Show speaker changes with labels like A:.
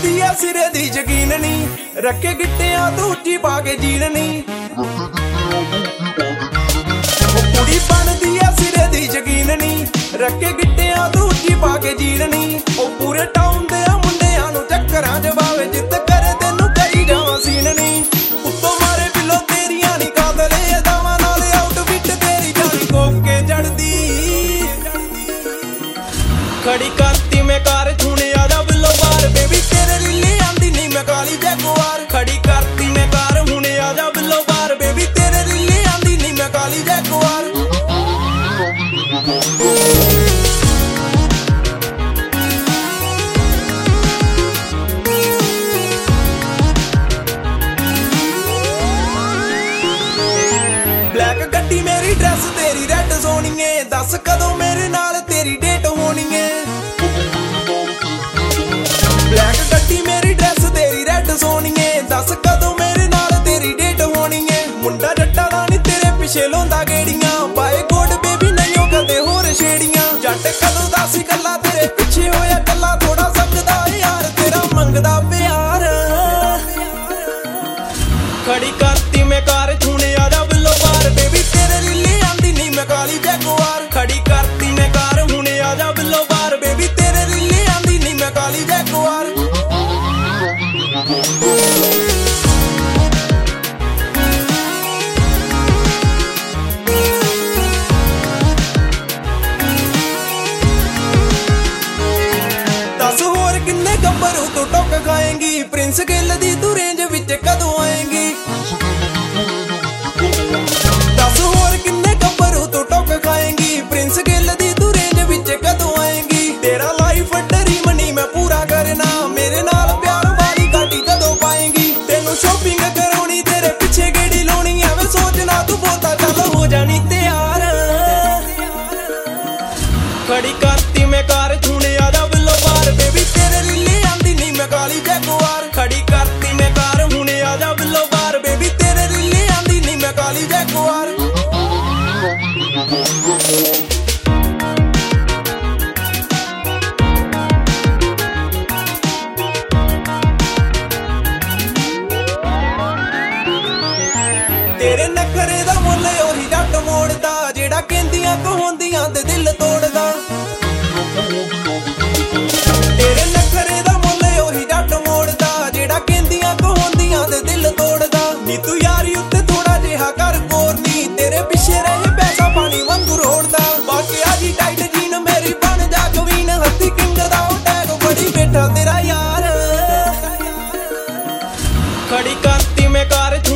A: बनदी आ सिरे दी यकीन नहीं, रखे गिट्टियां तू उच्ची पा के जीन नहीं। कुड़ी बनदी आ सिरे दी यकीन नहीं, रखे गिट्टियां तू उच्ची पा के जीन नहीं। ओ पूरे टाउन दे मुंडियां नूं चक्करां च पावे, जित करे तेनू करी जावां सीन नहीं। उत्तों मारे बिलो तेरियां नी कादले अदावां नाल आउटफिट तेरी जानी कोके जड़दी। खड़ी करती मैं कार छूने आजा बिलो बार, बेबी तेरे लिए आंदी नहीं मैं काली जैगुआर। खड़ी करती मैं कार हुने आजा बिलो बार, बेबी तेरे लिए आंदी नहीं मैं काली जैगुआर। ब्लैक गड्डी मेरी ड्रेस तेरी रेड सोनीए, दस कदों मेरे नाल तेरी डेट होनी है। ब्लैक गड्डी मेरी ड्रेस तेरी रेड सोनीए, दस कदों मेरे नाल तेरी डेट होनी है। मुंडा जट्टा दा नी तेरे पिछे लोंदा गेड़ियां, पाए कोट बेबी नहीं हो कदे होर छेड़ियां। जट कदों दासी गल्ला तेरे पिछे होया गल्ला, थोड़ा समझदा यार तेरा मंगदा प्यार। खड़ी करती मैं कार छूने आजा बिलो बार, बेबी तेरे लिए आंदी नहीं मैं काली जैगुआर। खड़ी करती मैं कार हुने आजा बिलो बार, बेबी तेरे लिए आंदी नहीं मैं काली जैगुआर। दस होर किन्ने गब्बरू तू टुक खाएंगी, प्रिंस गिल दी तू रेंज विच कदों आएंगी। दस होर किन्ने गब्बरू तू टुक खाएंगी, प्रिंस गिल दी तू रेंज विच कदों आएंगी। तेरा लाइफ ड्रीम नहीं मैं पूरा करना, मेरे नाल प्यार वाली गाड़ी कदों पाएंगी। तेनू शॉपिंग कराउणी तेरे पिछे गेड़ी लाउणी, एवें सोचना तू बोता चल हो जानी तैयार। खड़ी करती मैं कार छूने आजा बिलो बार, बेबी तेरे लिए आंदी नहीं मैं काली जैगुआर। खड़ी करती मैं कार हुने आजा बिलो बार, बेबी तेरे लिए आंदी नहीं मैं काली जैगुआर। तेरे नखरे दा मुੱਲ ओही जट मोड़दा, जेड़ा कहंदियां कहोंदियां ते दिल तोड़दा। तेरे नखरे दा मुੱਲ ओही जट मोड़दा, जेड़ा कहंदियां कहोंदियां ते दिल तोड़दा। नी तू यारी उत्ते थोड़ा जिहा कर कोरनी, तेरे पिछे रहे पैसा पानी वांगू रोड़दा। बाकी आजी टाइट जीन मेरी बन जा कवीन, हत्ती किंग दा टैग बड़ी बैठा तेरा यार। खड़ी करती मैं कार